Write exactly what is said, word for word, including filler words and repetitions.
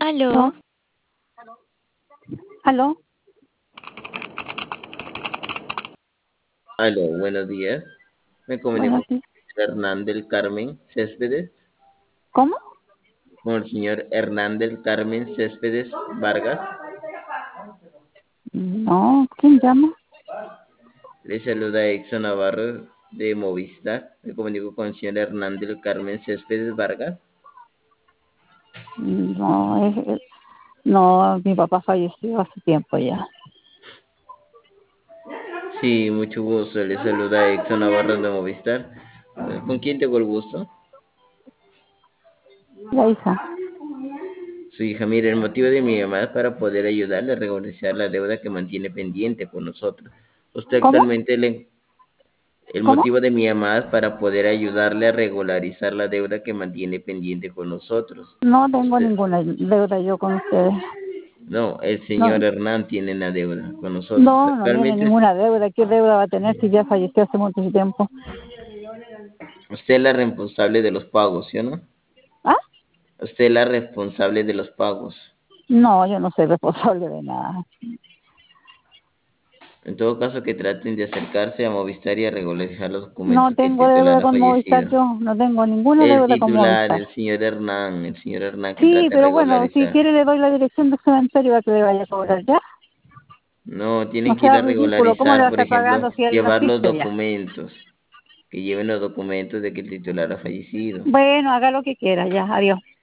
Aló, ¿No? ¿Aló? Aló, buenos días. Me Bueno, comunico con sí. el señor Hernán del Carmen Céspedes, ¿Cómo? con el señor Hernán del Carmen Céspedes Vargas. No, ¿quién llama? Le saluda Exxon Navarro de Movistar. Me comunico con el señor Hernán del Carmen Céspedes Vargas. No, es, es- no, mi papá falleció hace tiempo ya. Sí, mucho gusto. Le saluda Exxon Navarro de Movistar. ¿Con quién tengo el gusto? La hija. Su hija, mire, el motivo de mi llamada es para poder ayudarle a regularizar la deuda que mantiene pendiente con nosotros. Usted ¿Cómo? actualmente le El ¿Cómo? motivo de mi llamada es para poder ayudarle a regularizar la deuda que mantiene pendiente con nosotros. No tengo Usted, ninguna deuda yo con ustedes. no, el señor No, Hernán tiene la deuda con nosotros. no, no tiene Actualmente, ninguna deuda. ¿Qué deuda va a tener si ya falleció hace mucho tiempo? usted es la responsable de los pagos, ¿sí o no? ¿Ah? Usted es la responsable de los pagos. No, yo no soy responsable de nada. En todo caso, que traten de acercarse a Movistar y a regularizar los No documentos que el tengo titular deuda ha con Movistar fallecido. yo. No tengo ninguna El deuda con titular, Movistar. el señor Hernán, el señor Hernán que Sí, trate de pero bueno, si regularizar. quiere le doy la dirección del cementerio para que le vaya a cobrar ya. No, No tienen que ir sea a ridículo, ¿cómo le va regularizar, a por estar ejemplo, pagando si él no llevar los existe ya? documentos, que lleven los documentos de que el titular ha fallecido. Bueno, haga lo que quiera, ya, adiós.